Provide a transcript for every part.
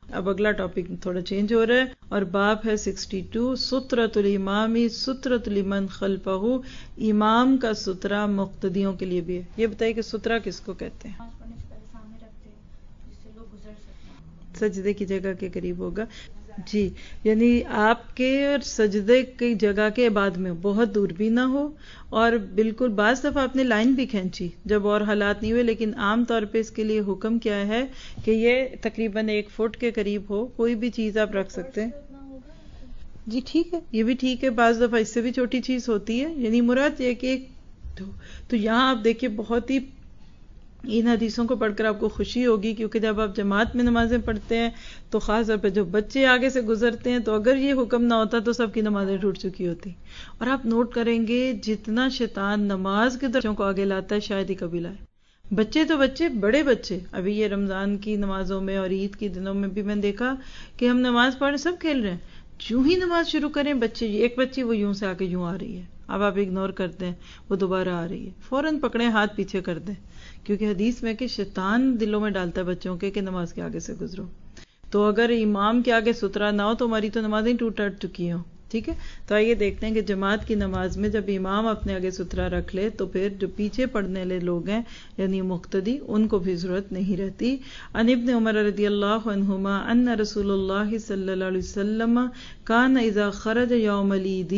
اب اگلا ٹاپک تھوڑا چینج ہو رہا ہے اور باب ہے 62 سترۃ الامامی سترۃ لمن خلفہ، امام کا سترہ مقتدیوں کے لیے بھی ہے. یہ بتائیے کہ سترہ کس کو کہتے ہیں؟ سجدے کی جگہ کے قریب ہوگا جی، یعنی آپ کے اور سجدے کی جگہ کے بعد میں بہت دور بھی نہ ہو، اور بالکل بعض دفعہ آپ نے لائن بھی کھینچی جب اور حالات نہیں ہوئے، لیکن عام طور پہ اس کے لیے حکم کیا ہے کہ یہ تقریباً 1 فٹ کے قریب ہو. کوئی بھی چیز آپ رکھ سکتے ہیں جی، ٹھیک ہے، یہ بھی ٹھیک ہے. بعض دفعہ اس سے بھی چھوٹی چیز ہوتی ہے، یعنی مراد یہ کہ تو یہاں آپ دیکھیے بہت ہی ان حدیثوں کو پڑھ کر آپ کو خوشی ہوگی، کیونکہ جب آپ جماعت میں نمازیں پڑھتے ہیں تو خاص طور پہ جو بچے آگے سے گزرتے ہیں تو اگر یہ حکم نہ ہوتا تو سب کی نمازیں ٹوٹ چکی ہوتی. اور آپ نوٹ کریں گے جتنا شیطان نماز کے بچوں کو آگے لاتا ہے شاید ہی کبھی لائے. بچے تو بچے، بڑے بچے، ابھی یہ رمضان کی نمازوں میں اور عید کے دنوں میں بھی میں نے دیکھا کہ ہم نماز پڑھ سب کھیل رہے ہیں، جو ہی نماز شروع کریں بچے، ایک بچی وہ یوں سے آ کے یوں آ رہی ہے، اب آپ اگنور کرتے ہیں، وہ دوبارہ آ رہی ہے، فوراً پکڑیں، ہاتھ پیچھے کر دیں، کیونکہ حدیث میں کہ شیطان دلوں میں ڈالتا ہے بچوں کے کہ نماز کے آگے سے گزرو. تو اگر امام کے آگے سترہ نہ ہو تو ہماری تو نمازیں ٹوٹ چکی ہوں. ٹھیک ہے، تو آئیے دیکھتے ہیں کہ جماعت کی نماز میں جب امام اپنے آگے سترہ رکھ لے تو پھر جو پیچھے پڑھنے والے لوگ ہیں یعنی مقتدی، ان کو بھی ضرورت نہیں رہتی. عن ابن عمر رضی اللہ عنہما ان رسول اللہ صلی اللہ علیہ وسلم کان اذا خرج یوم العید.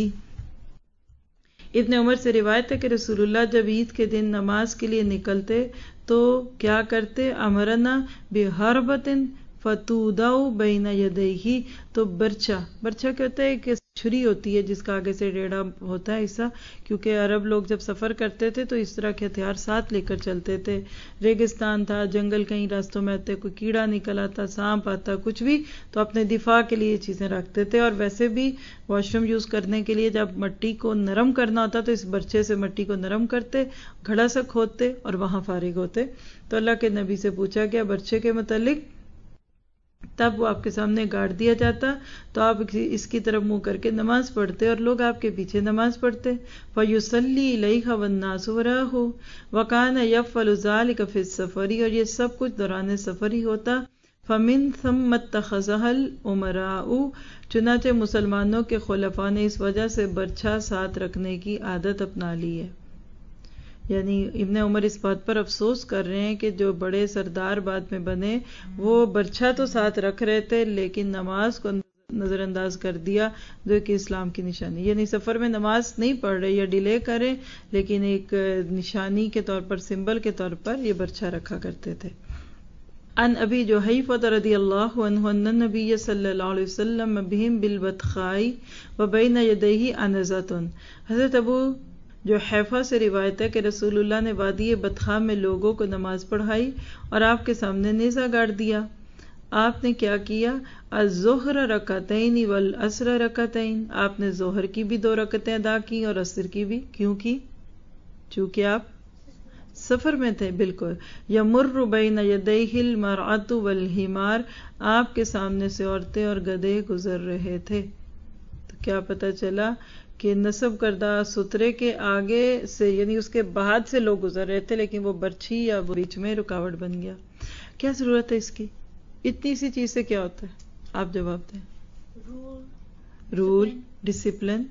ابن عمر سے روایت ہے کہ رسول اللہ جب عید کے دن نماز کے لیے نکلتے تو کیا کرتے؟ امرنا بحربۃ فتودع بین یدیہ. تو برچھا کیا ہوتا ہے؟ کہ چھری ہوتی ہے جس کا آگے سے ڈیڑھا ہوتا ہے حصہ، کیونکہ عرب لوگ جب سفر کرتے تھے تو اس طرح کے ہتھیار ساتھ لے کر چلتے تھے. ریگستان تھا، جنگل کہیں راستوں میں آتے، کوئی کیڑا نکل آتا، سانپ آتا، کچھ بھی، تو اپنے دفاع کے لیے یہ چیزیں رکھتے تھے. اور ویسے بھی واش روم یوز کرنے کے لیے جب مٹی کو نرم کرنا ہوتا تو اس برچے سے مٹی کو نرم کرتے، گھڑا سا کھودتے اور وہاں فارغ ہوتے. تو اللہ کے نبی سے پوچھا گیا برچے کے متعلق، تب وہ آپ کے سامنے گاڑ دیا جاتا تو آپ اس کی طرف منہ کر کے نماز پڑھتے اور لوگ آپ کے پیچھے نماز پڑھتے. فَيُصَلِّي إِلَيْهَا وَالنَّاسُ وَرَاءَهُ وَكَانَ يَفْعَلُ ذَلِكَ فِي السَّفَرِ. اور یہ سب کچھ دوران سفر ہی ہوتا. فَمِن ثُمَّ اتَّخَذَهَا الْأُمَرَاءُ. چنانچہ مسلمانوں کے خلفاء نے اس وجہ سے برچھا ساتھ رکھنے کی عادت اپنا لی ہے. یعنی ابن عمر اس بات پر افسوس کر رہے ہیں کہ جو بڑے سردار بعد میں بنے وہ برچھا تو ساتھ رکھ رہے تھے لیکن نماز کو نظر انداز کر دیا، جو کہ اسلام کی نشانی، یعنی سفر میں نماز نہیں پڑھ رہے یا ڈیلے کریں لیکن ایک نشانی کے طور پر، سمبل کے طور پر یہ برچھا رکھا کرتے تھے. ان ابی جحیفہ رضی اللہ عنہ ان النبی صلی اللہ علیہ وسلم بہم بالبطحاء وبین یدیہ انزۃ. حضرت ابو جو حیفہ سے روایت ہے کہ رسول اللہ نے وادی بطحاء میں لوگوں کو نماز پڑھائی اور آپ کے سامنے نیزہ گاڑ دیا. آپ نے کیا کیا؟ الظہر رکعتین والعصر رکعتین. آپ نے ظہر کی بھی 2 رکعتیں ادا کی اور عصر کی بھی. کیوں کی؟ چونکہ آپ سفر میں تھے. بالکل. یمر بین یدیہ المرأۃ والحمار. آپ کے سامنے سے عورتیں اور گدھے گزر رہے تھے. تو کیا پتہ چلا کہ نصب کردہ سترے کے آگے سے یعنی اس کے بعد سے لوگ گزر رہے تھے لیکن وہ برچھی یا وہ بیچ میں رکاوٹ بن گیا. کیا ضرورت ہے اس کی؟ اتنی سی چیز سے کیا ہوتا ہے؟ آپ جواب دیں. Role, discipline.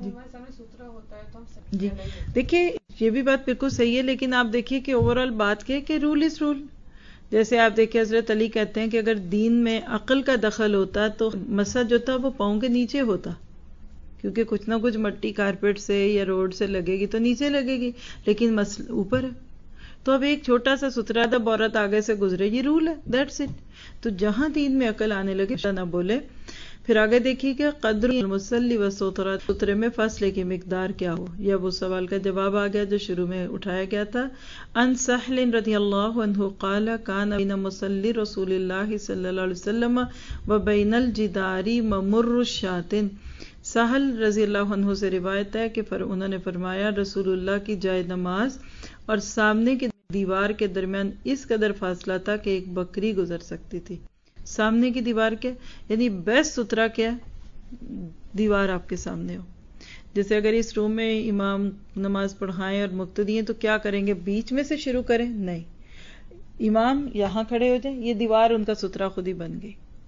جی دیکھیے یہ بھی بات بالکل صحیح ہے، لیکن آپ دیکھیے کہ اوور آل بات کیا ہے کہ رول از رول. جیسے آپ دیکھیں حضرت علی کہتے ہیں کہ اگر دین میں عقل کا دخل ہوتا تو مسح جو تھا وہ پاؤں کے نیچے ہوتا، کیونکہ کچھ نہ کچھ مٹی کارپیٹ سے یا روڈ سے لگے گی تو نیچے لگے گی، لیکن اوپر ہے. تو اب ایک چھوٹا سا سترا دب عورت آگے سے گزرے، یہ رول ہے، دیٹس اٹ. تو جہاں دین میں عقل آنے لگے نہ بولے. پھر آگے دیکھیے کہ قدر المصلی و سترے میں فاصلے کی مقدار کیا ہو. یہ اب اس سوال کا جواب آ گیا جو شروع میں اٹھایا گیا تھا. ان سہل رضی اللہ عنہ قال کان بین مصلی رسول اللہ صلی اللہ علیہ وسلم و بین الجدار ممر الشاۃ. سہل رضی اللہ عنہ سے روایت ہے کہ انہوں نے فرمایا رسول اللہ کی جائے نماز اور سامنے کی دیوار کے درمیان اس قدر فاصلہ تھا کہ ایک بکری گزر سکتی تھی. سامنے کی دیوار کے یعنی بیسٹ سترا کیا ہے؟ دیوار آپ کے سامنے ہو. جیسے اگر اس روم میں امام نماز پڑھائیں اور مقتدی ہیں تو کیا کریں گے؟ بیچ میں سے شروع کریں؟ نہیں، امام یہاں کھڑے ہو جائیں، یہ دیوار ان کا سترا خود ہی بن گئی.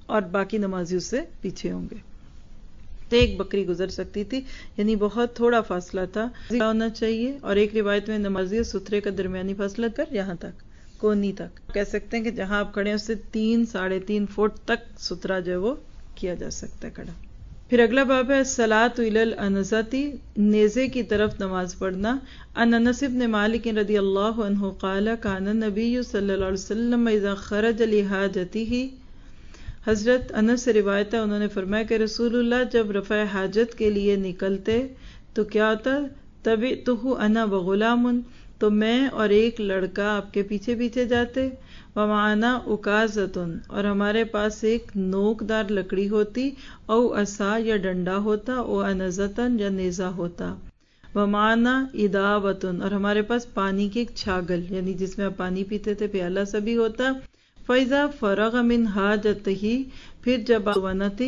اور باقی نمازی اس سے پیچھے ہوں گے. تو ایک بکری گزر سکتی تھی، یعنی بہت تھوڑا فاصلہ تھا ہونا چاہیے. اور ایک روایت میں نمازی اور ستھرے کا درمیانی فاصلہ کر یہاں تک کونی تک کہہ سکتے ہیں کہ جہاں آپ کھڑے ہیں اس سے 3-3.5 فٹ تک ستھرا جو ہے وہ کیا جا سکتا ہے کھڑا. پھر اگلا باب ہے الصلاۃ الی الانزۃ، نیزے کی طرف نماز پڑھنا. عن انس بن مالک رضی اللہ عنہ قال کان النبی صلی اللہ علیہ وسلم اذا خرج لحاجته، حضرت انس سے روایت ہے، انہوں نے فرمایا کہ رسول اللہ جب رفع حاجت کے لیے نکلتے تو کیا ہوتا، تبعتہ انا وغلام، تو میں اور ایک لڑکا آپ کے پیچھے پیچھے جاتے. ومعنا اکازۃ، اور ہمارے پاس ایک نوکدار لکڑی ہوتی، او عصا یا ڈنڈا ہوتا، او انزۃ یا نیزہ ہوتا. ومعنا اداوۃ، اور ہمارے پاس پانی کی ایک چھاگل یعنی جس میں آپ پانی پیتے تھے پیالہ سا بھی ہوتا. فَإِذَا فَرَغَ مِنْ حَاجَتِهِ، پھر جب ونتی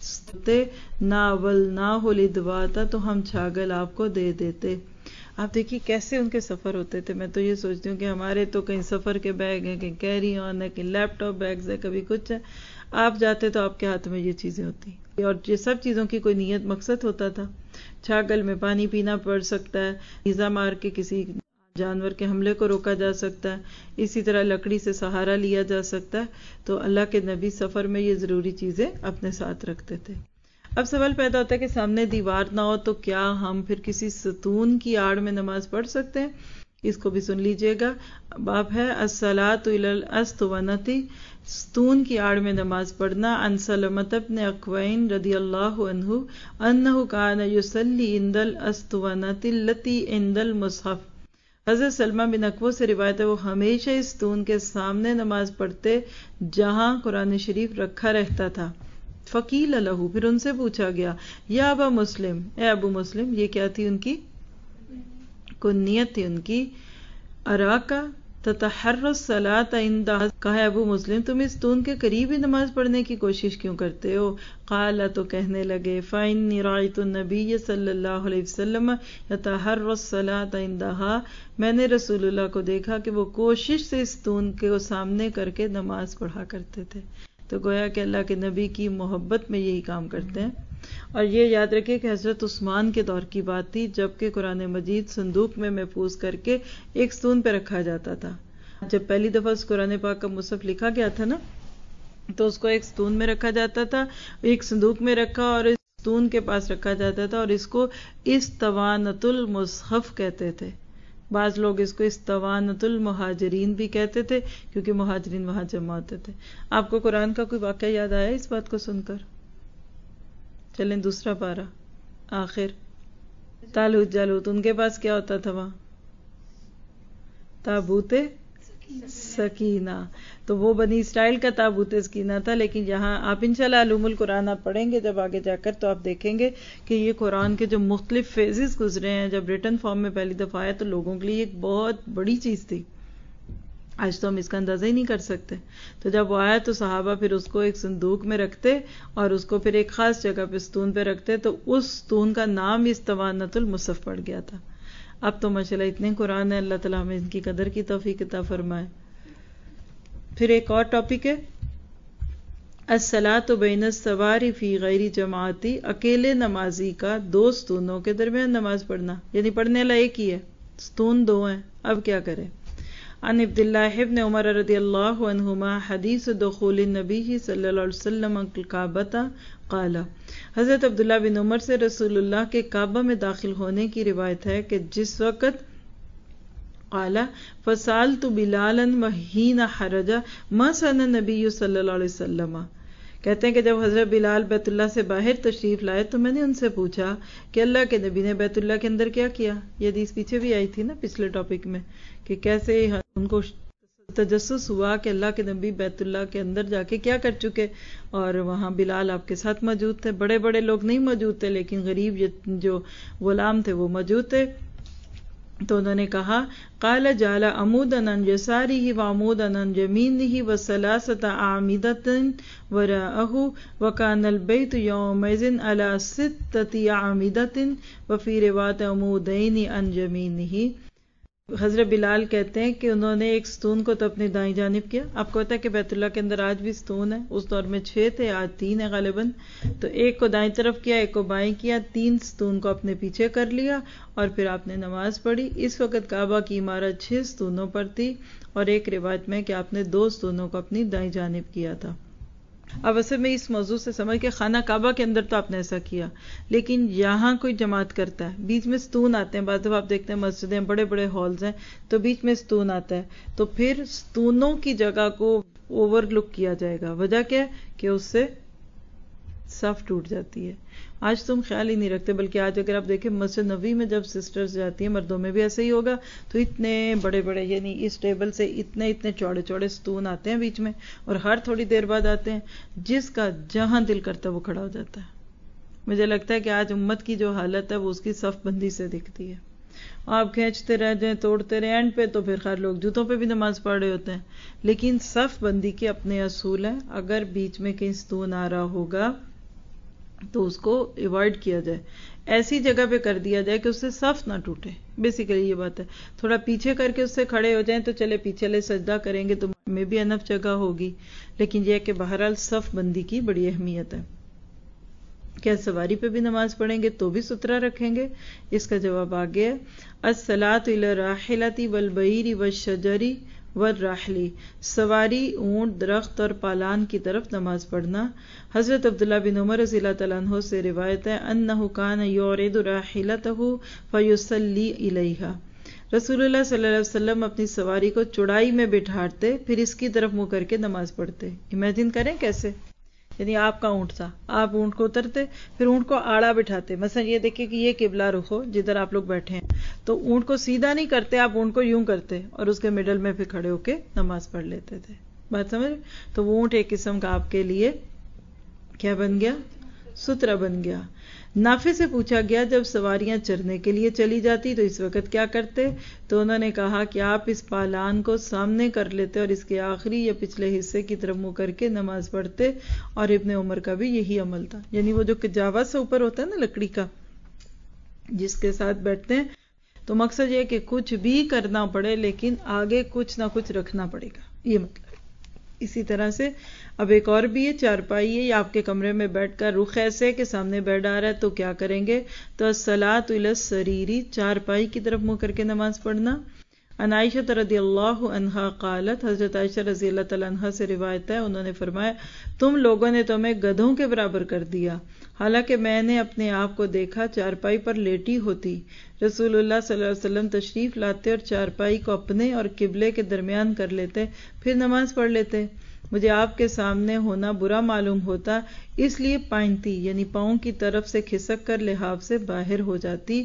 ناولناہ الادواۃ، تو ہم چھاگل آپ کو دے دیتے. آپ دیکھیے کیسے ان کے سفر ہوتے تھے. میں تو یہ سوچتی ہوں کہ ہمارے تو کہیں سفر کے بیگ ہیں، کہیں کیری آن ہے، کہیں لیپ ٹاپ بیگز ہے، کبھی کچھ ہے. آپ جاتے تو آپ کے ہاتھ میں یہ چیزیں ہوتی، اور یہ سب چیزوں کی کوئی نیت مقصد ہوتا تھا. چھاگل میں پانی پینا پڑ سکتا ہے، نیزہ مار کے کسی جانور کے حملے کو روکا جا سکتا ہے، اسی طرح لکڑی سے سہارا لیا جا سکتا ہے. تو اللہ کے نبی سفر میں یہ ضروری چیزیں اپنے ساتھ رکھتے تھے. اب سوال پیدا ہوتا ہے کہ سامنے دیوار نہ ہو تو کیا ہم پھر کسی ستون کی آڑ میں نماز پڑھ سکتے ہیں؟ اس کو بھی سن لیجئے گا. باب ہے الصلاۃ الی الاسطونۃ، ستون کی آڑ میں نماز پڑھنا. عن سلمۃ بن اکوع رضی اللہ عنہ انہ کان یصلی عند الاسطونۃ التی عند المصحف، حضرت سلمہ بن اکوع سے روایت ہے وہ ہمیشہ اس ستون کے سامنے نماز پڑھتے جہاں قرآن شریف رکھا رہتا تھا. فقیل لہ، پھر ان سے پوچھا گیا، یا ابا مسلم، اے ابو مسلم، یہ کیا تھی ان کی کنیت تھی ان کی. اراکا تتحر الصلاۃ عندہ، کہا ابو مسلم تم اس ستون کے قریب ہی نماز پڑھنے کی کوشش کیوں کرتے ہو؟ قال، تو کہنے لگے، فإنی رأیت النبی صلی اللہ علیہ وسلم یتحر الصلاۃ عندہا، میں نے رسول اللہ کو دیکھا کہ وہ کوشش سے اس ستون کے سامنے کر کے نماز پڑھا کرتے تھے. تو گویا کہ اللہ کے نبی کی محبت میں یہی کام کرتے ہیں. اور یہ یاد رکھیں کہ حضرت عثمان کے دور کی بات تھی جبکہ قرآن مجید صندوق میں محفوظ کر کے ایک ستون پہ رکھا جاتا تھا. جب پہلی دفعہ اس قرآن پاک کا مصحف لکھا گیا تھا نا، تو اس کو ایک ستون میں رکھا جاتا تھا، ایک صندوق میں رکھا اور اس ستون کے پاس رکھا جاتا تھا، اور اس کو اسطوانۃ المصحف کہتے تھے. بعض لوگ اس کو اسطوانۃ المہاجرین بھی کہتے تھے کیونکہ مہاجرین وہاں جمع ہوتے تھے. آپ کو قرآن کا کوئی واقعہ یاد آیا اس بات کو سن کر؟ چلیں دوسرا پارہ آخر. طالوت جالوت، ان کے پاس کیا ہوتا تھا وہاں؟ تابوت سکینہ. تو وہ بنی اسرائیل کا تابوت سکینہ تھا، لیکن یہاں آپ انشاءاللہ علوم القرآن آپ پڑھیں گے جب آگے جا کر تو آپ دیکھیں گے کہ یہ قرآن کے جو مختلف فیزز گزرے ہیں، جب ریٹن فارم میں پہلی دفعہ آیا تو لوگوں کے لیے ایک بہت بڑی چیز تھی. آج تو ہم اس کا اندازہ ہی نہیں کر سکتے. تو جب وہ آیا تو صحابہ پھر اس کو ایک صندوق میں رکھتے اور اس کو پھر ایک خاص جگہ پہ ستون پہ رکھتے، تو اس ستون کا نام اسطوانۃ المصحف پڑ گیا تھا. اب تو ماشاءاللہ اتنے قرآن ہے، اللہ تعالیٰ ہمیں ان کی قدر کی توفیق عطا فرمائے. پھر ایک اور ٹاپک ہے الصلاۃ بین السوار فی غیر جماعت، اکیلے نمازی کا دو ستونوں کے درمیان نماز پڑھنا، یعنی پڑھنے والا ایک ہی ہے، ستون دو ہیں، اب کیا کریں. عن عبداللہ ابن عمر رضی اللہ عنہما حدیث دخول النبی صلی اللہ علیہ وسلم الکعبۃ قال، حضرت عبداللہ بن عمر سے رسول اللہ کے کعبہ میں داخل ہونے کی روایت ہے کہ جس وقت قال فسألت بلالا وحین حرج ما صنع النبی صلی اللہ علیہ وسلم، کہتے ہیں کہ جب حضرت بلال بیت اللہ سے باہر تشریف لائے تو میں نے ان سے پوچھا کہ اللہ کے نبی نے بیت اللہ کے اندر کیا کیا. یہ حدیث پیچھے بھی آئی تھی نا پچھلے ٹاپک میں کہ کیسے ان کو تجسس ہوا کہ اللہ کے نبی بیت اللہ کے اندر جا کے کیا کر چکے، اور وہاں بلال آپ کے ساتھ موجود تھے. بڑے بڑے لوگ نہیں موجود تھے لیکن غریب جو غلام تھے وہ موجود تھے. تو انہوں نے کہا قال جعل عمودا عن يساره وعمودا عن يمينه وثلاثه اعمده وراءه وكان البيت يومئذ على 6 اعمده وفي روایت عمودين عن يمينه. حضرت بلال کہتے ہیں کہ انہوں نے ایک ستون کو تو اپنی دائیں جانب کیا. آپ کو پتا ہے کہ بیت اللہ کے اندر آج بھی ستون ہے، اس دور میں 6 تھے، آج 3 ہے غالباً. تو ایک کو دائیں طرف کیا، ایک کو بائیں کیا، 3 ستون کو اپنے پیچھے کر لیا اور پھر آپ نے نماز پڑھی. اس وقت کعبہ کی عمارت 6 ستونوں پر تھی، اور ایک روایت میں کہ آپ نے 2 ستونوں کو اپنی دائیں جانب کیا تھا. اب اصل میں اس موضوع سے سمجھ کہ خانہ کعبہ کے اندر تو آپ نے ایسا کیا، لیکن یہاں کوئی جماعت کرتا ہے، بیچ میں ستون آتے ہیں. بعض دفعہ آپ دیکھتے ہیں مسجدیں بڑے بڑے ہالز ہیں تو بیچ میں ستون آتا ہے، تو پھر ستونوں کی جگہ کو اوور لک کیا جائے گا. وجہ کیا ہے کہ اس سے صف ٹوٹ جاتی ہے. آج تم خیال ہی نہیں رکھتے، بلکہ آج اگر آپ دیکھیں مسجد نبوی میں جب سسٹرز جاتی ہیں، مردوں میں بھی ایسے ہی ہوگا، تو اتنے بڑے بڑے، یعنی اس ٹیبل سے اتنے چوڑے چوڑے ستون آتے ہیں بیچ میں، اور ہر تھوڑی دیر بعد آتے ہیں. جس کا جہاں دل کرتا ہے وہ کھڑا ہو جاتا ہے. مجھے لگتا ہے کہ آج امت کی جو حالت ہے وہ اس کی صف بندی سے دکھتی ہے. آپ کھینچتے رہ جائیں، توڑتے رہیں، اینڈ پہ تو پھر خیر لوگ جوتوں پہ بھی نماز پڑھ رہے ہوتے ہیں. لیکن صف بندی کے اپنے اصول ہیں. اگر بیچ میں کہیں ستون آ رہا ہوگا تو اس کو ایوائڈ کیا جائے، ایسی جگہ پہ کر دیا جائے کہ اس سے صف نہ ٹوٹے. بیسیکلی یہ بات ہے. تھوڑا پیچھے کر کے اس سے کھڑے ہو جائیں تو چلے پیچھے لے سجدہ کریں گے تو میں بھی انف جگہ ہوگی. لیکن یہ کہ بہرحال صف بندی کی بڑی اہمیت ہے. کیا سواری پہ بھی نماز پڑھیں گے تو بھی ستھرا رکھیں گے؟ اس کا جواب آگے ہے، الصلاۃ الی الراحلۃ والبعیر والشجر والرحل، سواری، اونٹ، درخت اور پالان کی طرف نماز پڑھنا. حضرت عبداللہ بن عمر رضی اللہ تعالیٰ عنہ سے روایت ہے، انہ کان یعرض راحلتہ فیصلی الیہا، رسول اللہ صلی اللہ علیہ وسلم اپنی سواری کو چڑائی میں بٹھاتے، پھر اس کی طرف منہ کر کے نماز پڑھتے. امیجن کریں کیسے، یعنی آپ کا اونٹ تھا، آپ اونٹ کو اترتے، پھر اونٹ کو آڑا بٹھاتے. مثلا یہ دیکھیں کہ یہ قبلہ رخ ہو جدھر آپ لوگ بیٹھے ہیں، تو اونٹ کو سیدھا نہیں کرتے، آپ اونٹ کو یوں کرتے اور اس کے مڈل میں پھر کھڑے ہو کے نماز پڑھ لیتے تھے. بات سمجھ؟ تو وہ اونٹ ایک قسم کا آپ کے لیے کیا بن گیا؟ سترا بن گیا. نافع سے پوچھا گیا جب سواریاں چرنے کے لیے چلی جاتی تو اس وقت کیا کرتے؟ تو انہوں نے کہا کہ آپ اس پالان کو سامنے کر لیتے اور اس کے آخری یا پچھلے حصے کی طرف منہ کر کے نماز پڑھتے. اور ابن عمر کا بھی یہی عمل تھا. یعنی وہ جو کجاوا سے اوپر ہوتا ہے نا لکڑی کا، جس کے ساتھ بیٹھتے ہیں، تو مقصد یہ کہ کچھ بھی کرنا پڑے لیکن آگے کچھ نہ کچھ رکھنا پڑے گا، یہ مطلب. اسی طرح سے اب ایک اور بھی ہے، چارپائی ہے، یا آپ کے کمرے میں بیٹھ کر رخ ایسے کہ سامنے بیڈ آ رہا ہے تو کیا کریں گے؟ تو الصلاۃ الی السریر، چارپائی کی طرف منہ کر کے نماز پڑھنا. عن عائشہ رضی اللہ عنہا قالت، حضرت عائشہ رضی اللہ تعالیٰ عنہا سے روایت ہے، انہوں نے فرمایا، تم لوگوں نے تو ہمیں گدھوں کے برابر کر دیا، حالانکہ میں نے اپنے آپ کو دیکھا چارپائی پر لیٹی ہوتی. رسول اللہ صلی اللہ علیہ وسلم تشریف لاتے اور چارپائی کو اپنے اور قبلے کے درمیان کر لیتے، پھر نماز پڑھ لیتے. مجھے آپ کے سامنے ہونا برا معلوم ہوتا، اس لیے پائنتی یعنی پاؤں کی طرف سے کھسک کر لحاف سے باہر ہو جاتی.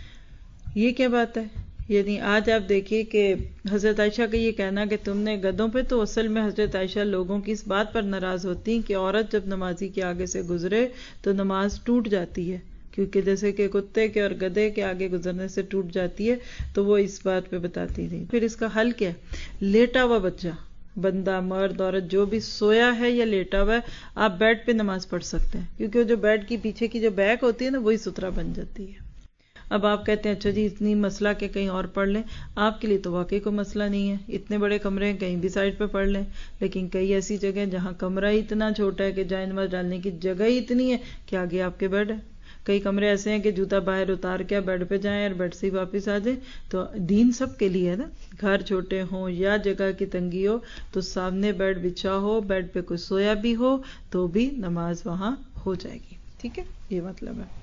یہ کیا بات ہے؟ یعنی آج آپ دیکھیے کہ حضرت عائشہ کا یہ کہنا کہ تم نے گدھوں پہ، تو اصل میں حضرت عائشہ لوگوں کی اس بات پر ناراض ہوتی کہ عورت جب نمازی کے آگے سے گزرے تو نماز ٹوٹ جاتی ہے، کیونکہ جیسے کہ کتے کے اور گدھے کے آگے گزرنے سے ٹوٹ جاتی ہے، تو وہ اس بات پہ بتاتی تھی. پھر اس کا حل کیا ہے؟ لیٹا ہوا بچہ، بندہ، مرد، عورت جو بھی سویا ہے یا لیٹا ہوا ہے، آپ بیڈ پہ نماز پڑھ سکتے ہیں، کیونکہ وہ جو بیڈ کی پیچھے کی جو بیک ہوتی ہے نا وہی ستھرا بن جاتی ہے. اب آپ کہتے ہیں اچھا جی اتنی مسئلہ کہ کہیں اور پڑھ لیں، آپ کے لیے تو واقعی کوئی مسئلہ نہیں ہے، اتنے بڑے کمرے ہیں کہیں بھی سائڈ پہ پڑھ لیں. لیکن کئی ایسی جگہ جہاں کمرہ ہی اتنا چھوٹا ہے کہ جائے نماز ڈالنے کی جگہ ہی اتنی ہے کہ آگے آپ کے بیڈ ہے. کئی کمرے ایسے ہیں کہ جوتا باہر اتار کے بیڈ پہ جائیں اور بیڈ سے ہی واپس آ جائیں. تو دین سب کے لیے ہے نا، گھر چھوٹے ہوں یا جگہ کی تنگی ہو تو سامنے بیڈ بچھا ہو، بیڈ پہ کوئی سویا بھی ہو تو بھی نماز وہاں ہو جائے گی. ٹھیک ہے، یہ مطلب ہے.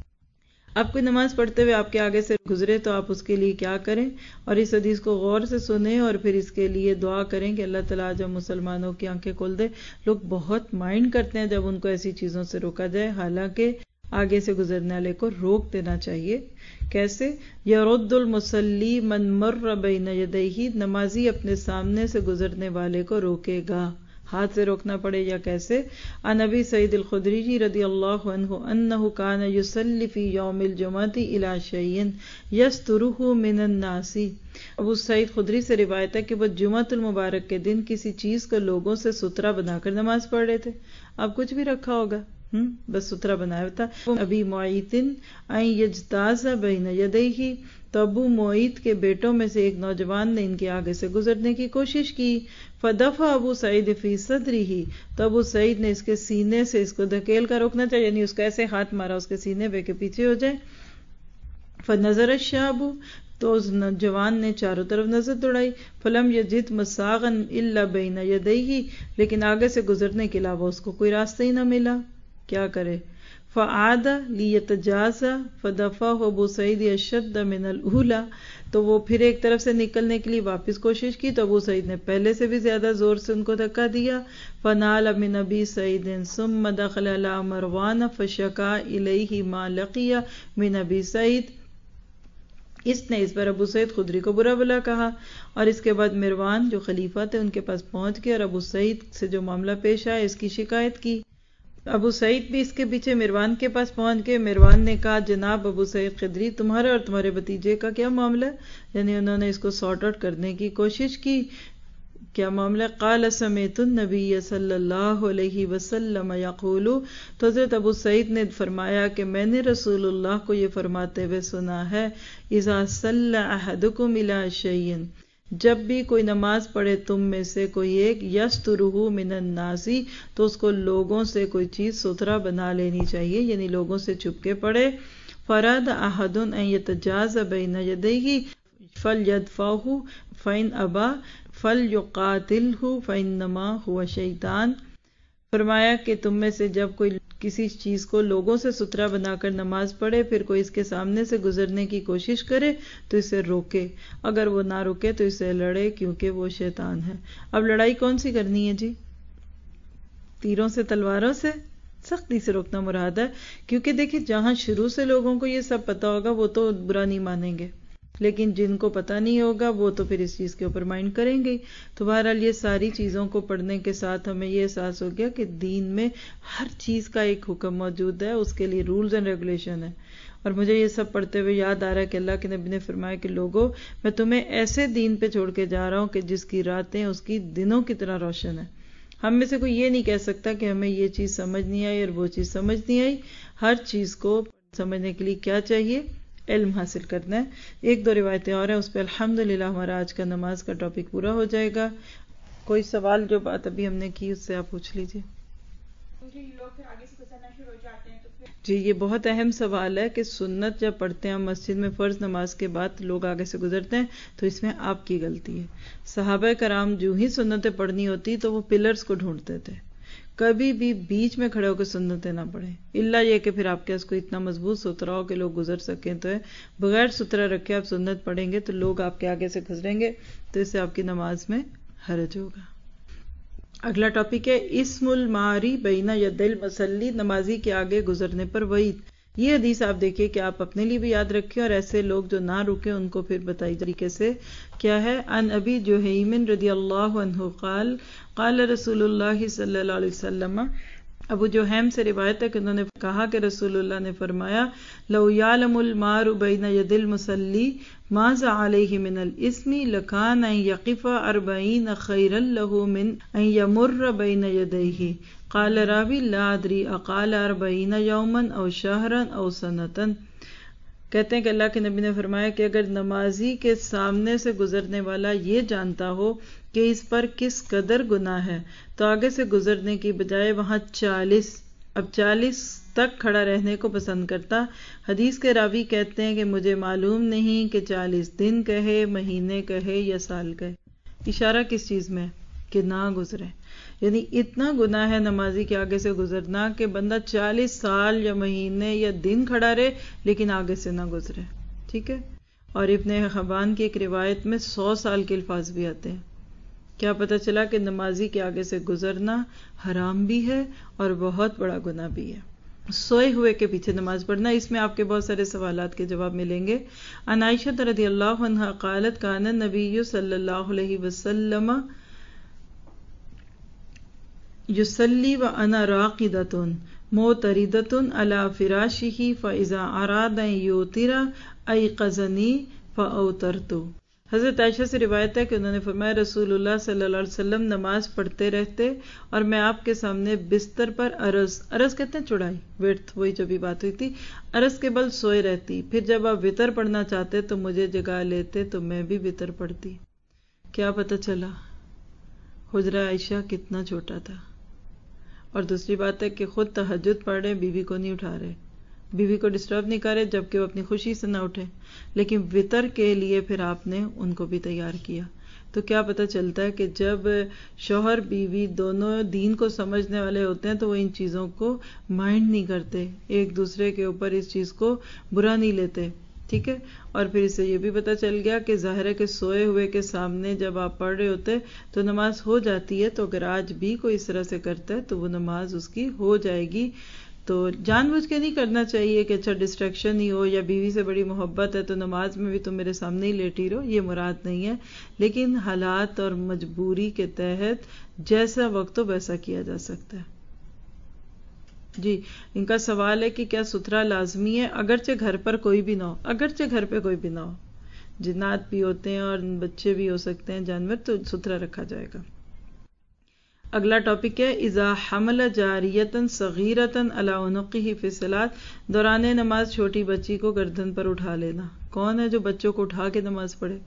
آپ کوئی نماز پڑھتے ہوئے آپ کے آگے سے گزرے تو آپ اس کے لیے کیا کریں، اور اس حدیث کو غور سے سنیں اور پھر اس کے لیے دعا کریں کہ اللہ تعالیٰ جب مسلمانوں کی آنکھیں کھول دے. لوگ بہت مائنڈ کرتے ہیں جب ان کو ایسی چیزوں سے روکا جائے، حالانکہ آگے سے گزرنے والے کو روک دینا چاہیے. کیسے؟ یرد المصلی من مر بین یدیہ، نمازی اپنے سامنے سے گزرنے والے کو روکے گا. ہاتھ سے روکنا پڑے یا کیسے؟ عن ابی سعید الخدری رضی اللہ عنہ انہ کان یصلی فی یوم الجمعۃ الی شیء یسترہ من الناس. ابو سعید خدری سے روایت ہے کہ وہ جمعۃ المبارک کے دن کسی چیز کو لوگوں سے ستھرا بنا کر نماز پڑھ رہے تھے. اب کچھ بھی رکھا ہوگا، بس ستھرا بنایا تھا. ابی معیط ان یجتاز بین یدیہ، تو ابو معیط کے بیٹوں میں سے ایک نوجوان نے ان کے آگے سے گزرنے کی کوشش کی. فدفع ابو سعید فی صدرہ، تو ابو سعید نے اس کے سینے سے اس کو دھکیل کر روکنا چاہیے، یعنی اس کو ایسے ہاتھ مارا اس کے سینے پہ کہ پیچھے ہو جائے. فنظر الشاب، تو اس جوان نے چاروں طرف نظر دوڑائی. فلم یجد مساغا الا بین یدیہ، لیکن آگے سے گزرنے کے علاوہ اس کو کوئی راستہ ہی نہ ملا، کیا کرے. فعاد لیتجاز فدفعہ ابو سعید اشد من الاولی، تو وہ پھر ایک طرف سے نکلنے کے لیے واپس کوشش کی تو ابو سعید نے پہلے سے بھی زیادہ زور سے ان کو دھکا دیا. فنال من ابی سعید ثم دخل علی مروان فشکا الیہ ما لقی من ابی سعید، اس نے اس پر ابو سعید خدری کو برا بلا کہا، اور اس کے بعد مروان جو خلیفہ تھے ان کے پاس پہنچ گئے اور ابو سعید سے جو معاملہ پیش آیا اس کی شکایت کی. ابو سعید بھی اس کے پیچھے مروان کے پاس پہنچ گئے. مروان نے کہا جناب ابو سعید خدری، تمہارے اور تمہارے بھتیجے کا کیا معاملہ ہے؟ یعنی انہوں نے اس کو سارٹ آؤٹ کرنے کی کوشش کی. کیا معاملہ؟ قال سمعت النبی صلی اللہ علیہ وسلم یقول، تو حضرت ابو سعید نے فرمایا کہ میں نے رسول اللہ کو یہ فرماتے ہوئے سنا ہے، اذا صلی احدکم الی شیء، جب بھی کوئی نماز پڑھے تم میں سے کوئی ایک، یسترہ من الناس، تو اس کو لوگوں سے کوئی چیز ستھرا بنا لینی چاہیے، یعنی لوگوں سے چھپ کے پڑھے. فراد احد ان یتجاز بین یدیہ فلیدفعہ فإن ابا فلیقاتلہ فإنما هو شیطان. فرمایا کہ تم میں سے جب کوئی کسی چیز کو لوگوں سے ستھرا بنا کر نماز پڑھے، پھر کوئی اس کے سامنے سے گزرنے کی کوشش کرے تو اسے روکے، اگر وہ نہ روکے تو اسے لڑے، کیونکہ وہ شیطان ہے. اب لڑائی کون سی کرنی ہے جی؟ تیروں سے، تلواروں سے؟ سختی سے روکنا مراد ہے، کیونکہ دیکھیں جہاں شروع سے لوگوں کو یہ سب پتا ہوگا وہ تو برا نہیں مانیں گے، لیکن جن کو پتا نہیں ہوگا وہ تو پھر اس چیز کے اوپر مائنڈ کریں گے. تو بہرحال یہ ساری چیزوں کو پڑھنے کے ساتھ ہمیں یہ احساس ہو گیا کہ دین میں ہر چیز کا ایک حکم موجود ہے، اس کے لیے رولز اینڈ ریگولیشن ہے. اور مجھے یہ سب پڑھتے ہوئے یاد آ رہا ہے کہ اللہ کے نبی نے فرمایا کہ لوگوں، میں تمہیں ایسے دین پہ چھوڑ کے جا رہا ہوں کہ جس کی راتیں اس کی دنوں کی طرح روشن ہیں. ہم میں سے کوئی یہ نہیں کہہ سکتا کہ ہمیں یہ چیز سمجھ نہیں آئی اور وہ چیز سمجھ نہیں آئی. ہر چیز کو سمجھنے کے لیے کیا چاہیے؟ علم حاصل کرنا ہے. ایک دو روایتیں اور ہیں، اس پہ الحمدللہ ہمارا آج کا نماز کا ٹاپک پورا ہو جائے گا. کوئی سوال جو بات ابھی ہم نے کی اس سے آپ پوچھ لیجیے. لوگ پھر آگے سے گزرنا شروع ہو جاتے ہیں تو پھر جی یہ بہت اہم سوال ہے کہ سنت جب پڑھتے ہیں مسجد میں فرض نماز کے بعد لوگ آگے سے گزرتے ہیں تو اس میں آپ کی غلطی ہے. صحابہ کرام جو ہی سنتیں پڑھنی ہوتی تو وہ پلرز کو ڈھونڈتے تھے، کبھی بھی بیچ میں کھڑے ہو کے سنتیں نہ پڑھیں، الا یہ کہ پھر آپ کے اس کو اتنا مضبوط ستھرا ہو کہ لوگ گزر سکیں. تو ہے بغیر ستھرا رکھے آپ سنت پڑھیں گے تو لوگ آپ کے آگے سے گزریں گے تو اس سے آپ کی نماز میں حرج ہوگا. اگلا ٹاپک ہے اسم الماری بین ید المصلی، نمازی کے آگے گزرنے پر وعید. یہ حدیث آپ دیکھیے کہ آپ اپنے لیے بھی یاد رکھیں اور ایسے لوگ جو نہ رکیں ان کو پھر بتائی طریقے سے کیا ہے. ان ابی جہیم رضی اللہ عنہ قال قال رسول اللہ صلی اللہ علیہ وسلم، ابو جہیم سے روایت ہے کہ انہوں نے کہا کہ رسول اللہ نے فرمایا لو یعلم المار بین ید المصلی ماذا علیہ من الاسم لکان ان یقف 40 خیرا له من ان یمر بین یدیہ. قال راوی لا ادری اقال 40 یوما او شہرا او سنتا. کہتے ہیں کہ اللہ کے نبی نے فرمایا کہ اگر نمازی کے سامنے سے گزرنے والا یہ جانتا ہو کہ اس پر کس قدر گناہ ہے تو آگے سے گزرنے کی بجائے وہاں 40 تک کھڑا رہنے کو پسند کرتا. حدیث کے راوی کہتے ہیں کہ مجھے معلوم نہیں کہ 40 دن کہے، مہینے کہے یا سال کہے. اشارہ کس چیز میں؟ کہ نہ گزرے. یعنی اتنا گناہ ہے نمازی کے آگے سے گزرنا کہ بندہ 40 سال یا مہینے یا دن کھڑا رہے لیکن آگے سے نہ گزرے. ٹھیک ہے. اور ابن حبان کی ایک روایت میں 100 سال کے الفاظ بھی آتے ہیں. کیا پتہ چلا کہ نمازی کے آگے سے گزرنا حرام بھی ہے اور بہت بڑا گناہ بھی ہے. سوئے ہوئے کے پیچھے نماز پڑھنا، اس میں آپ کے بہت سارے سوالات کے جواب ملیں گے. عن عائشہ رضی اللہ عنہا قالت کان النبی صلی اللہ علیہ وسلم یصلی وانا راقدۃ معترضۃ علی فراشہ فاذا اراد ان یوتر ایقظنی فاوترت. حضرت عائشہ سے روایت ہے کہ انہوں نے فرمایا رسول اللہ صلی اللہ علیہ وسلم نماز پڑھتے رہتے اور میں آپ کے سامنے بستر پر عرض کہتے ہیں چڑھائی، ویڈتھ، وہی جو بھی بات ہوئی تھی، عرض کے بل سوئے رہتی، پھر جب آپ وطر پڑھنا چاہتے تو مجھے جگا لیتے تو میں بھی وطر پڑھتی۔ کیا پتہ چلا حجرہ عائشہ کتنا چھوٹا تھا۔ اور دوسری بات ہے کہ خود تہجد پڑھ رہے، بیوی کو نہیں اٹھا رہے، بیوی کو ڈسٹرب نہیں کر رہے جبکہ وہ اپنی خوشی سے نہ اٹھے، لیکن وطر کے لیے پھر آپ نے ان کو بھی تیار کیا۔ تو کیا پتہ چلتا ہے کہ جب شوہر بیوی دونوں دین کو سمجھنے والے ہوتے ہیں تو وہ ان چیزوں کو مائنڈ نہیں کرتے، ایک دوسرے کے اوپر اس چیز کو برا نہیں لیتے، ٹھیک ہے۔ اور پھر اس سے یہ بھی پتہ چل گیا کہ ظاہر ہے کہ سوئے ہوئے کے سامنے جب آپ پڑھ رہے ہوتے تو نماز ہو جاتی ہے، تو اگر آج بھی کوئی اس طرح سے کرتا ہے تو وہ نماز اس کی ہو جائے گی۔ تو جان بوجھ کے نہیں کرنا چاہیے کہ اچھا ڈسٹریکشن ہی ہو، یا بیوی سے بڑی محبت ہے تو نماز میں بھی تم میرے سامنے ہی لیٹی رہو، یہ مراد نہیں ہے، لیکن حالات اور مجبوری کے تحت جیسا وقت ہو ویسا کیا جا سکتا ہے۔ جی، ان کا سوال ہے کہ کیا ستھرا لازمی ہے اگرچہ گھر پر کوئی بھی نہ ہو؟ اگرچہ گھر پہ کوئی بھی نہ ہو، جنات بھی ہوتے ہیں اور بچے بھی ہو سکتے ہیں، جانور، تو ستھرا رکھا جائے گا۔ اگلا ٹاپک ہے اذا حمل جاریۃ صغیرۃ علی عنقہ فی الصلاۃ، دوران نماز چھوٹی بچی کو گردن پر اٹھا لینا۔ کون ہے جو بچوں کو اٹھا کے نماز پڑھے؟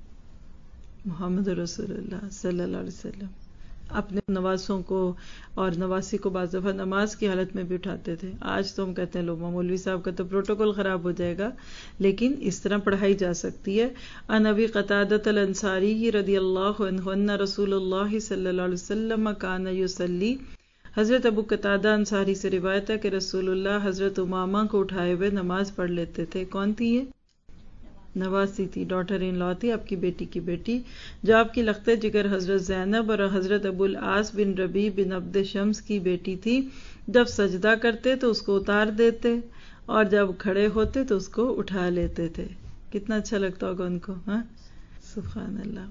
محمد رسول اللہ صلی اللہ علیہ وسلم اپنے نواسوں کو اور نواسی کو بعض دفعہ نماز کی حالت میں بھی اٹھاتے تھے۔ آج تو ہم کہتے ہیں لوگ مولوی صاحب کا تو پروٹوکول خراب ہو جائے گا، لیکن اس طرح پڑھائی جا سکتی ہے۔ عن ابی قتادۃ الانصاری رضی اللہ عنہ ان رسول اللہ صلی اللہ علیہ وسلم کان یصلی، حضرت ابو قتادہ انصاری سے روایت ہے کہ رسول اللہ حضرت امامہ کو اٹھائے ہوئے نماز پڑھ لیتے تھے۔ کون تھی یہ؟ نواسی تھی، ڈاٹر ان لا تھی، آپ کی بیٹی کی بیٹی، جو آپ کی لخت جگر حضرت زینب اور حضرت ابو العاص بن ربیع بن عبد شمس کی بیٹی تھی۔ جب سجدہ کرتے تو اس کو اتار دیتے اور جب کھڑے ہوتے تو اس کو اٹھا لیتے تھے۔ کتنا اچھا لگتا ہوگا ان کو، ہاں، سبحان اللہ۔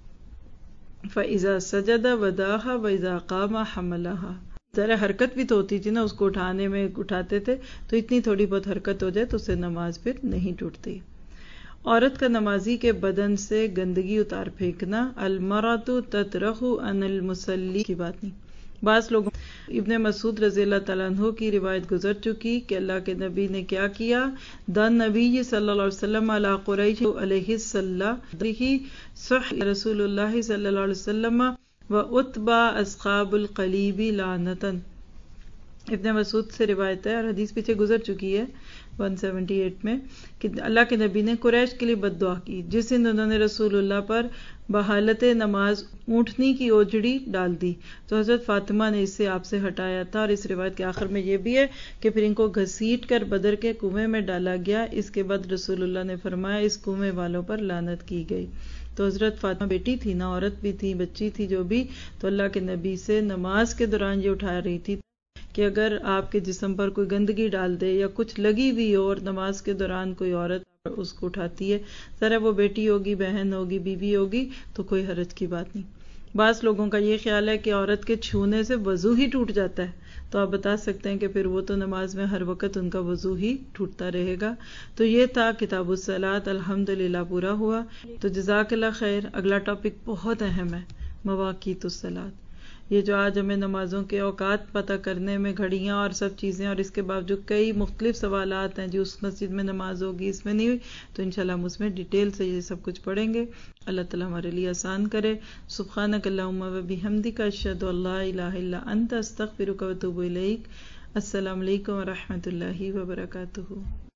فَإِذَا سَجَدَ وَدَاهَا وَإِذَا قَامَ حَمَلَهَا، ذرا حرکت بھی تو ہوتی تھی نا، اس کو اٹھانے میں اٹھاتے تھے، تو اتنی تھوڑی بہت حرکت ہو جائے تو اس سے نماز پھر نہیں ٹوٹتی۔ عورت کا نمازی کے بدن سے گندگی اتار پھینکنا، المرأۃ تطرح عن المصلی کی بات نہیں۔ بعض لوگوں، ابن مسعود رضی اللہ تعالیٰ عنہ کی روایت گزر چکی کہ اللہ کے نبی نے کیا کیا، دن نبی صلی اللہ علیہ وسلم علی قریش علیہ السلام صح رسول اللہ صلی اللہ علیہ وسلم و اتبع اصحاب القلیب لعنتا۔ ابن مسعود سے روایت ہے اور حدیث پیچھے گزر چکی ہے 178 میں، کہ اللہ کے نبی نے قریش کے لیے بد دعا کی جس دن انہوں نے رسول اللہ پر بحالت نماز اونٹنی کی اوجڑی ڈال دی، تو حضرت فاطمہ نے اسے آپ سے ہٹایا تھا۔ اور اس روایت کے آخر میں یہ بھی ہے کہ پھر ان کو گھسیٹ کر بدر کے کنویں میں ڈالا گیا۔ اس کے بعد رسول اللہ نے فرمایا اس کنویں والوں پر لعنت کی گئی۔ تو حضرت فاطمہ بیٹی تھی نا، عورت بھی تھی، بچی تھی جو بھی، تو اللہ کے نبی سے نماز کے دوران یہ اٹھا رہی تھی کہ اگر آپ کے جسم پر کوئی گندگی ڈال دے یا کچھ لگی ہوئی ہو اور نماز کے دوران کوئی عورت اس کو اٹھاتی ہے، ذرا وہ بیٹی ہوگی، بہن ہوگی، بیوی ہوگی، تو کوئی حرج کی بات نہیں۔ بعض لوگوں کا یہ خیال ہے کہ عورت کے چھونے سے وضو ہی ٹوٹ جاتا ہے، تو آپ بتا سکتے ہیں کہ پھر وہ تو نماز میں ہر وقت ان کا وضو ہی ٹوٹتا رہے گا۔ تو یہ تھا کتاب الصلاۃ، الحمدللہ پورا ہوا۔ تو جزاک اللہ خیر۔ اگلا ٹاپک بہت اہم ہے، مواقیت الصلاۃ۔ یہ جو آج ہمیں نمازوں کے اوقات پتہ کرنے میں گھڑیاں اور سب چیزیں، اور اس کے باوجود کئی مختلف سوالات ہیں، جو اس مسجد میں نماز ہوگی، اس میں نہیں ہوئی، تو انشاءاللہ ہم اس میں ڈیٹیل سے یہ سب کچھ پڑھیں گے۔ اللہ تعالیٰ ہمارے لیے آسان کرے۔ سبحانک اللہم و بحمدک، اشہد ان لا الہ الا انت، استغفرک و اتوب الیک۔ السلام علیکم و رحمۃ اللہ وبرکاتہ۔